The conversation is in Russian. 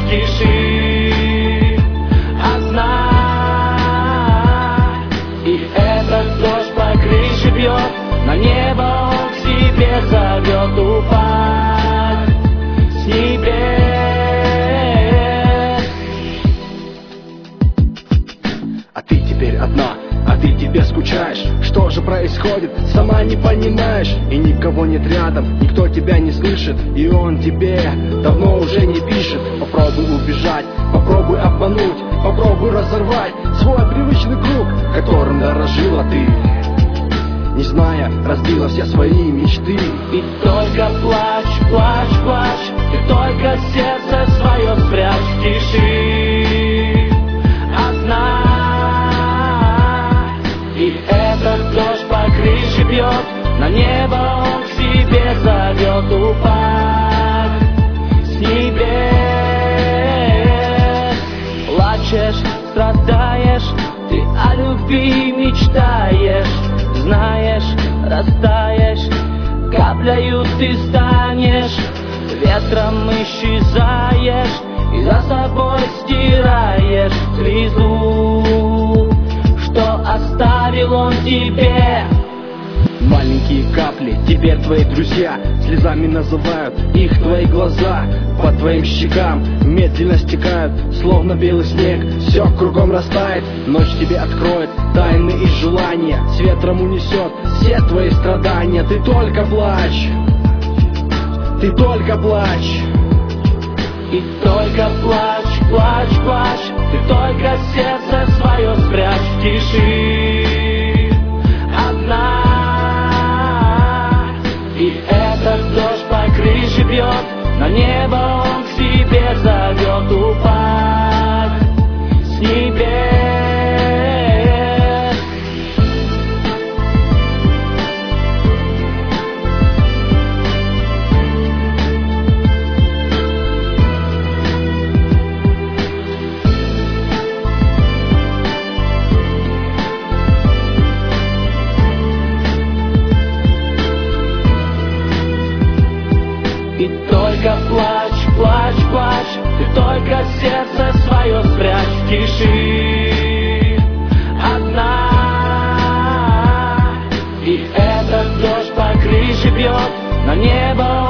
в тиши одна. И этот дождь по крыше бьет, на небо он к себе зовет упасть с небес. А ты теперь одна, а ты теперь скучаешь. Что же происходит, сама не понимаешь. И никого нет рядом, никто тебя не слышит. И он тебе давно уже не пишет. Попробуй убежать, попробуй обмануть, попробуй разорвать свой привычный круг, которым дорожила ты, не зная, разбила все свои мечты. И только плачь, плачь, плачь, ты только сердце свое спрячь в тиши одна. И этот дождь по крыше бьет, на небо он к себе зовет упасть с небес. Плачешь, страдаешь, ты о любви мечтаешь, знаешь, растаешь, каплею ты станешь, ветром исчезаешь и за собой стираешь слезу, что оставил он тебе. Маленькие капли, теперь твои друзья, слезами называют их твои глаза. По твоим щекам медленно стекают, словно белый снег, все кругом растает. Ночь тебе откроет тайны и желания, с ветром унесет все твои страдания. Ты только плачь, ты только плачь. И только плачь, плачь, плачь, ты только сердце свое спрячь в тиши одна. И этот дождь по крыше бьет, на небо он к себе зовет упасть с небес. И только плачь, плачь, плачь, ты только сердце свое спрячь в тиши одна. И этот дождь по крыше бьет, на небо